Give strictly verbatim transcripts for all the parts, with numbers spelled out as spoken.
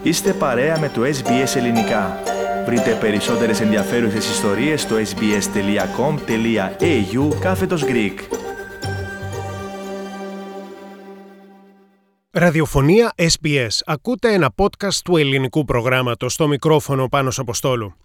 Είστε παρέα με το ες μπι ες Ελληνικά. Βρείτε περισσότερες ενδιαφέρουσες ιστορίες στο sbs.com.au κάθετος Greek. Ραδιοφωνία ες μπι ες. Ακούτε ένα podcast του ελληνικού προγράμματος, στο μικρόφωνο Πάνος Αποστόλου.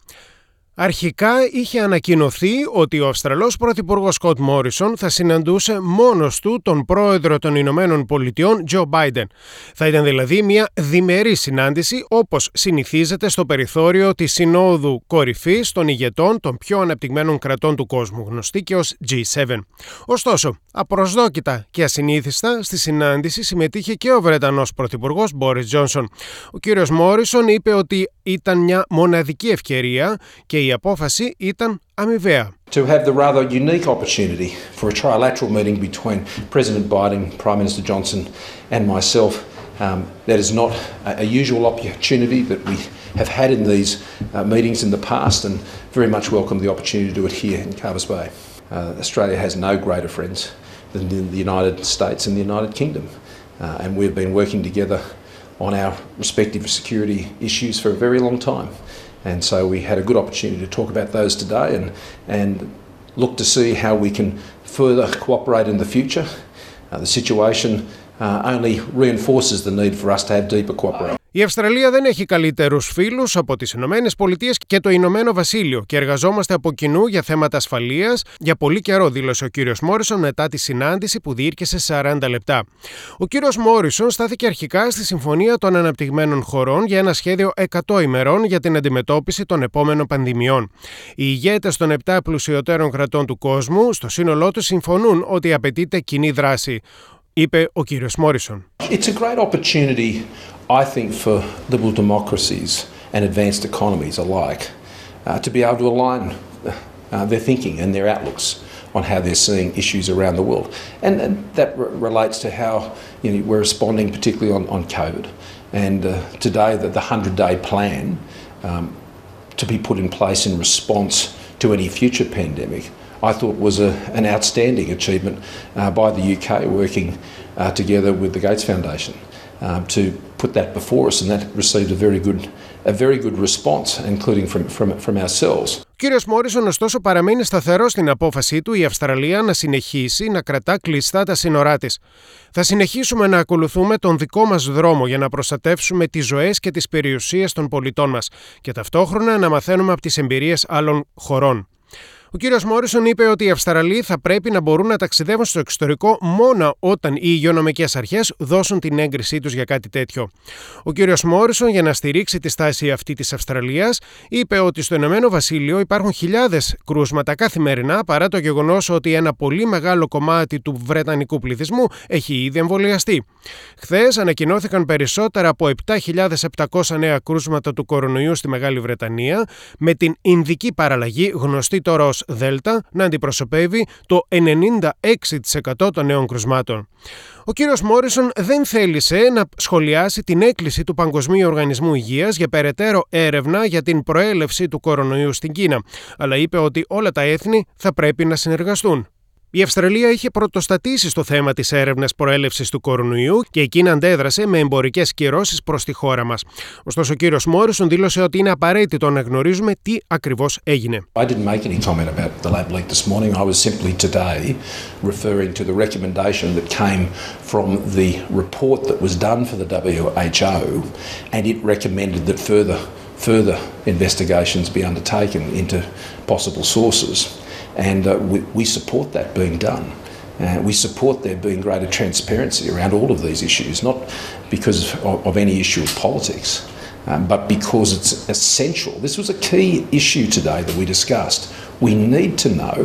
Αρχικά είχε ανακοινωθεί ότι ο Αυστραλός Πρωθυπουργός Σκοτ Μόρισον θα συναντούσε μόνος του τον πρόεδρο των Ηνωμένων Πολιτειών Τζο Μπάιντεν. Θα ήταν δηλαδή μια διμερή συνάντηση, όπως συνηθίζεται στο περιθώριο της Συνόδου Κορυφής των ηγετών των πιο αναπτυγμένων κρατών του κόσμου, γνωστή και ως τζι σέβεν. Ωστόσο, απροσδόκητα και ασυνήθιστα στη συνάντηση συμμετείχε και ο Βρετανός Πρωθυπουργός Μπόρις Τζόνσον. Ο κύριος Μόρισον είπε ότι ήταν μια μοναδική ευκαιρία και η απόφαση ήταν αμοιβαία. To have the rather unique opportunity for a trilateral meeting between President Biden, Prime Minister Johnson and myself, um, that is not a usual opportunity that we have had in these uh, meetings in the past, and very much welcome the opportunity to do it here in Carbis Bay. Uh, Australia has no greater friends than the United States and the United Kingdom, uh, and we've been working together on our respective security issues for a very long time. And so we had a good opportunity to talk about those today and, and look to see how we can further cooperate in the future. Uh, the situation uh, only reinforces the need for us to have deeper cooperation. Η Αυστραλία δεν έχει καλύτερους φίλους από τις Ηνωμένες Πολιτείες και το Ηνωμένο Βασίλειο και εργαζόμαστε από κοινού για θέματα ασφαλείας για πολύ καιρό, δήλωσε ο κύριος Μόρισον μετά τη συνάντηση που διήρκεσε σαράντα λεπτά. Ο κύριος Μόρισον στάθηκε αρχικά στη Συμφωνία των Αναπτυγμένων Χωρών για ένα σχέδιο εκατό ημερών για την αντιμετώπιση των επόμενων πανδημιών. Οι ηγέτες των επτά πλουσιωτέρων κρατών του κόσμου στο σύνολό τους συμφωνούν ότι απαιτείται κοινή δράση, είπε ο κύριος Μόρισον. It's a great opportunity, I think, for liberal democracies and advanced economies alike uh, to be able to align uh, their thinking and their outlooks on how they're seeing issues around the world. And, and that re- relates to how you know, we're responding particularly on, on COVID. And uh, today the, the hundred-day plan um, to be put in place in response to any future pandemic I thought was a, an outstanding achievement uh, by the U K working uh, together with the Gates Foundation uh, to put that before us, and that received a very good, a very good response, including from, from, from ourselves. Ο κύριος Μόρισον, ωστόσο, παραμένει σταθερός στην απόφασή του η Αυστραλία να συνεχίσει να κρατά κλειστά τα σύνορά της. Θα συνεχίσουμε να ακολουθούμε τον δικό μας δρόμο για να προστατεύσουμε τις ζωές και τις περιουσίες των πολιτών μας και ταυτόχρονα να μαθαίνουμε από τις εμπειρίες άλλων χωρών. Ο κύριος Μόρισον είπε ότι οι Αυστραλοί θα πρέπει να μπορούν να ταξιδεύουν στο εξωτερικό μόνο όταν οι υγειονομικές αρχές δώσουν την έγκρισή τους για κάτι τέτοιο. Ο κύριος Μόρισον, για να στηρίξει τη στάση αυτή της Αυστραλίας, είπε ότι στο Ηνωμένο Βασίλειο υπάρχουν χιλιάδες κρούσματα καθημερινά, παρά το γεγονός ότι ένα πολύ μεγάλο κομμάτι του βρετανικού πληθυσμού έχει ήδη εμβολιαστεί. Χθες ανακοινώθηκαν περισσότερα από επτά χιλιάδες επτακόσια νέα κρούσματα του κορονοϊού στη Μεγάλη Βρετανία, με την Ινδική παραλλαγή, γνωστή τώρα ως Δέλτα, να αντιπροσωπεύει το ενενήντα έξι τοις εκατό των νέων κρουσμάτων. Ο κύριος Μόρισον δεν θέλησε να σχολιάσει την έκκληση του Παγκοσμίου Οργανισμού Υγείας για περαιτέρω έρευνα για την προέλευση του κορονοϊού στην Κίνα, αλλά είπε ότι όλα τα έθνη θα πρέπει να συνεργαστούν. Η Αυστραλία είχε πρωτοστατήσει στο θέμα της έρευνας προέλευσης του κορονοϊού και εκείνα αντέδρασε με εμπορικές κυρώσεις προς τη χώρα μας. Ωστόσο, ο κύριος Μόρισον δήλωσε ότι είναι απαραίτητο να γνωρίζουμε τι ακριβώς έγινε. I didn't make any comment about the lab leak this morning. I was simply today referring to the recommendation that came from the report that was done for the W H O, and it recommended that further further investigations be undertaken into possible sources. And uh, we, we support that being done. Uh, we support there being greater transparency around all of these issues, not because of, of any issue of politics, um, but because it's essential. This was a key issue today that we discussed. We need to know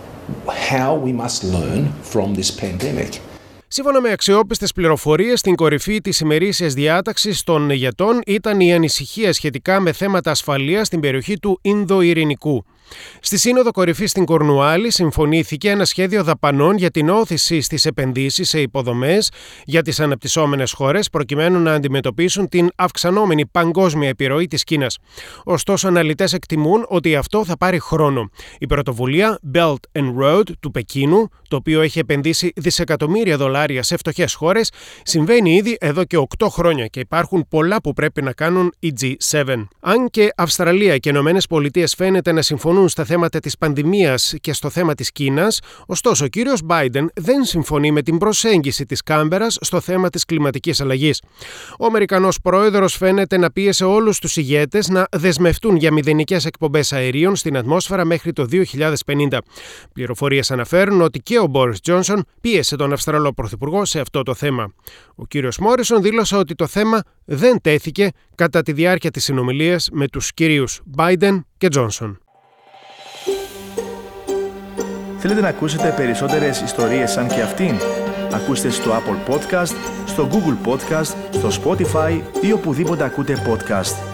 how we must learn from this pandemic. Σύμφωνα με αξιόπιστες πληροφορίες, στην κορυφή της ημερήσιας διάταξης των ηγετών ήταν η ανησυχία σχετικά με θέματα ασφαλείας στην περιοχή του Ινδοειρηνικού. Στη Σύνοδο Κορυφής στην Κορνουάλη συμφωνήθηκε ένα σχέδιο δαπανών για την όθηση στις επενδύσεις σε υποδομές για τις αναπτυσσόμενες χώρες προκειμένου να αντιμετωπίσουν την αυξανόμενη παγκόσμια επιρροή της Κίνας. Ωστόσο, αναλυτές εκτιμούν ότι αυτό θα πάρει χρόνο. Η πρωτοβουλία Belt and Road του Πεκίνου, το οποίο έχει επενδύσει δισεκατομμύρια δολάρια σε φτωχές χώρες, συμβαίνει ήδη εδώ και οκτώ χρόνια και υπάρχουν πολλά που πρέπει να κάνουν οι τζι επτά. Αν και Αυστραλία και Ηνωμένες Πολιτείες φαίνεται να συμφωνούν στα θέματα της πανδημίας και στο θέμα της Κίνας, ωστόσο ο κύριος Biden δεν συμφωνεί με την προσέγγιση της Κάμπερας στο θέμα της κλιματικής αλλαγής. Ο Αμερικανός πρόεδρος φαίνεται να πίεσε όλους τους ηγέτες να δεσμευτούν για μηδενικές εκπομπές αερίων στην ατμόσφαιρα μέχρι το δύο χιλιάδες πενήντα. Πληροφορίες αναφέρουν ότι και ο Μπόρις Τζόνσον πίεσε τον Αυστραλό Πρωθυπουργό σε αυτό το θέμα. Ο κύριος Μόρισον δήλωσε ότι το θέμα δεν τέθηκε κατά τη διάρκεια της συνομιλίας με τους κυρίους Biden και Τζόνσον. Θέλετε να ακούσετε περισσότερες ιστορίες σαν και αυτήν? Ακούστε στο Apple Podcast, στο Google Podcast, στο Spotify ή οπουδήποτε ακούτε podcast.